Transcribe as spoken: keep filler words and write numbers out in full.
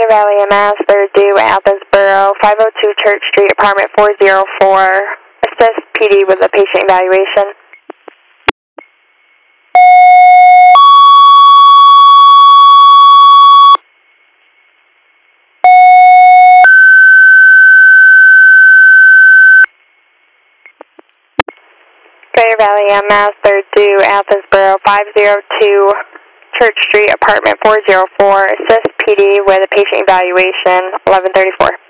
Valley M S, third due, Athensboro, five oh two Church Street, apartment four oh four. Assist P D with a patient evaluation. Greater Valley M S, third due, Athensboro, five oh two Church Street, apartment four oh four. Assist P D with a patient evaluation, eleven thirty-four.